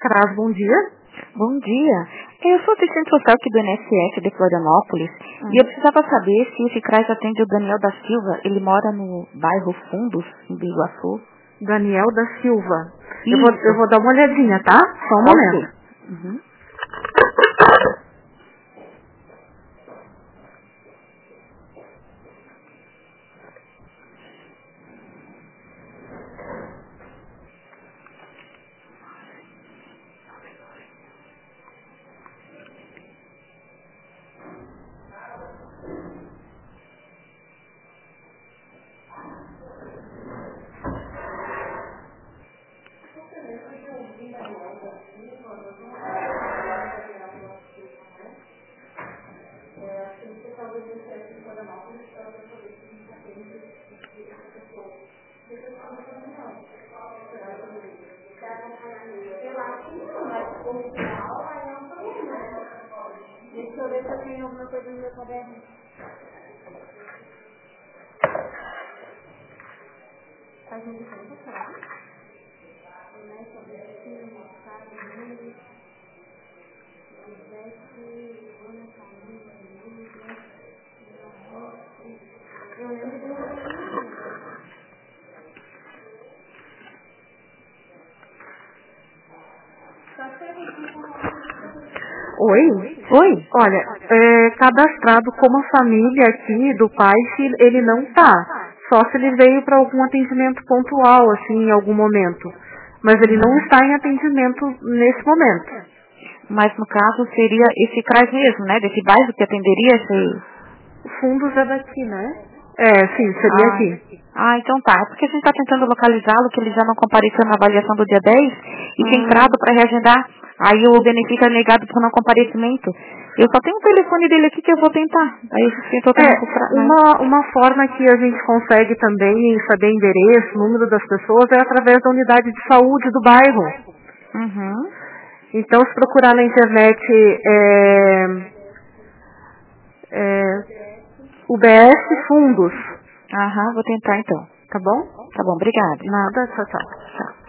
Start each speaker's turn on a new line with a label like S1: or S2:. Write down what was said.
S1: CRAS, bom dia.
S2: Bom dia. Eu sou assistente social aqui do INSS de Florianópolis e eu precisava saber se esse CRAS atende o Daniel da Silva. Ele mora no bairro Fundos, em Biguaçu.
S1: Daniel da Silva.
S2: Isso.
S1: Eu vou dar uma olhadinha, tá? Só um momento.
S2: Uhum.
S3: Deixa eu ver se eu tenho alguma coisa no meu caderno. Faz uma diferença, será? Eu lembro do...
S1: Oi?
S2: Oi?
S1: Olha, cadastrado como a família aqui do pai, ele não tá. Só se ele veio para algum atendimento pontual, assim, em algum momento. Mas ele não está em atendimento nesse momento.
S2: Mas no caso seria esse CRAS mesmo, né? Desse bairro que atenderia esse...
S1: O Fundos é daqui, né? Sim, seria aqui.
S2: Então tá. É porque a gente está tentando localizá-lo, que ele já não compareceu na avaliação do dia 10 e tem prazo para reagendar. Aí o benefício é negado por não comparecimento. Eu só tenho o telefone dele aqui que eu vou tentar. Aí você tentou também
S1: Uma forma que a gente consegue também saber endereço, número das pessoas, é através da unidade de saúde do bairro.
S2: Uhum.
S1: Então, se procurar na internet UBS Fundos,
S2: Vou tentar então.
S1: tá bom?
S2: Tá bom, obrigada.
S1: Nada, tchau, tchau.
S2: Tchau.